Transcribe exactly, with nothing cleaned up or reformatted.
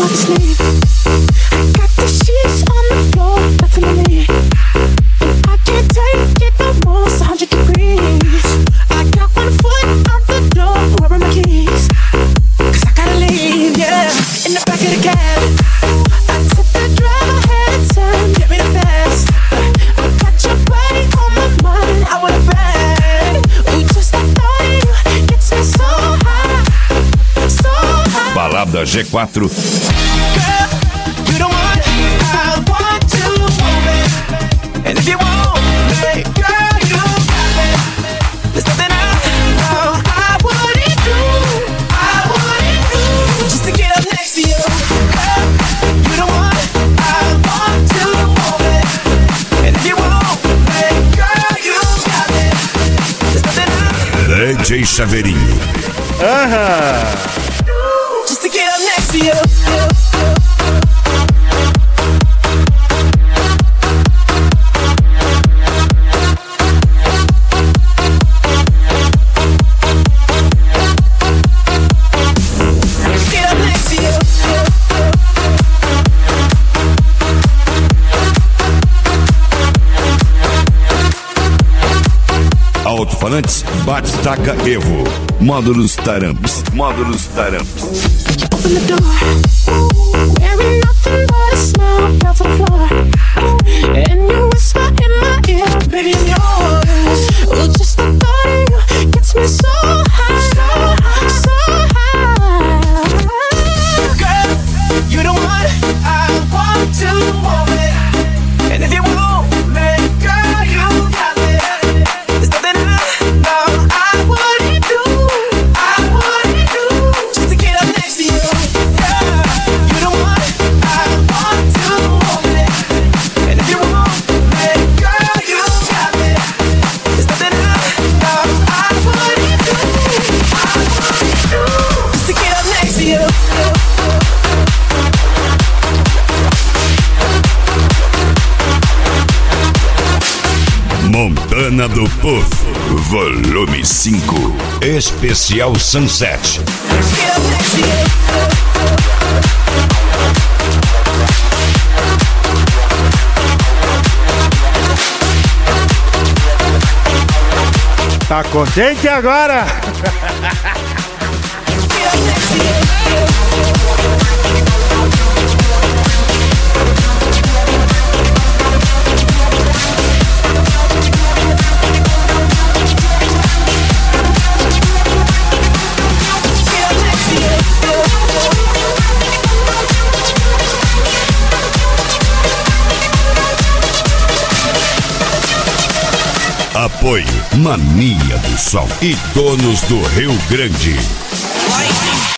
Balada G quatro. D J Chaveirinho. Aham. Just to get up next to you. Get up next to you. Alto-falantes Batistaca Evo. Módulos Taramps. Módulos Taramps. Open the door, wearing nothing but a smile, fell to the floor, and you whisper in my ear, baby, I'm yours. Oh, just the thought of you gets me so high, so high. Girl, you the one I want to want it, and if you want me, girl, you got it. There's nothing I know I wouldn't do, I wouldn't do, just to get up next to you. Montana do Puff, volume cinco, especial Sunset. Tá contente agora? Apoio Mania do Som e Donos do Rio Grande.